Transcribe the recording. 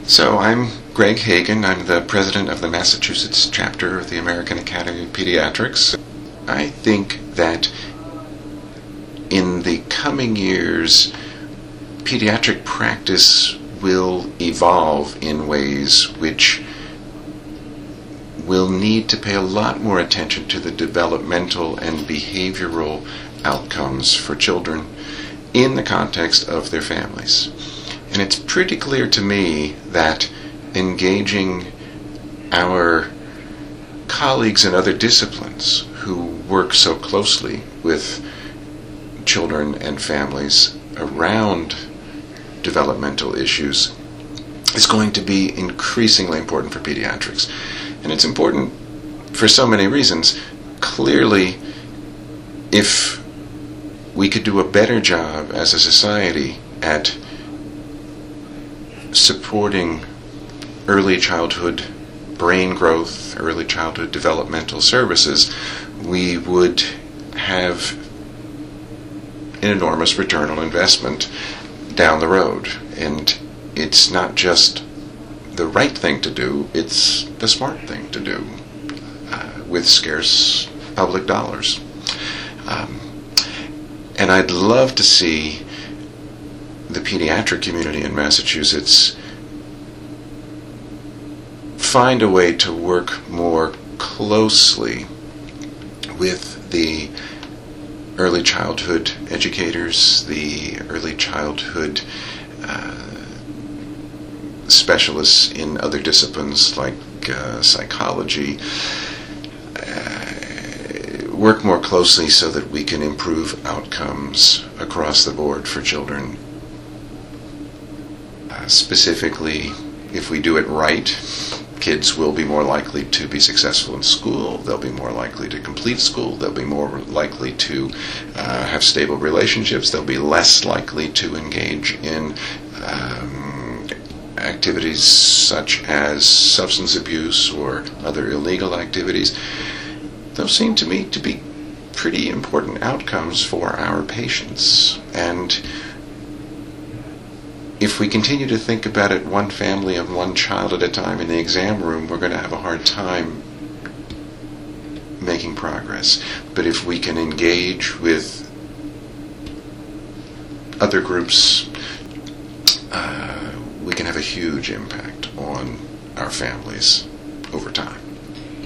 So I'm Greg Hagan. I'm the president of the Massachusetts chapter of the American Academy of Pediatrics. I think that in the coming years, pediatric practice will evolve in ways which will need to pay a lot more attention to the developmental and behavioral outcomes for children in the context of their families. And it's pretty clear to me that engaging our colleagues in other disciplines who work so closely with children and families around developmental issues is going to be increasingly important for pediatrics. And it's important for so many reasons. Clearly, if we could do a better job as a society at supporting early childhood brain growth, early childhood developmental services, we would have an enormous return on investment down the road. And it's not just the right thing to do, it's the smart thing to do with scarce public dollars. And I'd love to see the pediatric community in Massachusetts find a way to work more closely with the early childhood educators, the early childhood specialists in other disciplines like psychology, work more closely so that we can improve outcomes across the board for children. Specifically, if we do it right, kids will be more likely to be successful in school, they'll be more likely to complete school, they'll be more likely to have stable relationships, they'll be less likely to engage in activities such as substance abuse or other illegal activities. Those seem to me to be pretty important outcomes for our patients. And if we continue to think about it one family and one child at a time in the exam room, we're going to have a hard time making progress. But if we can engage with other groups, we can have a huge impact on our families over time.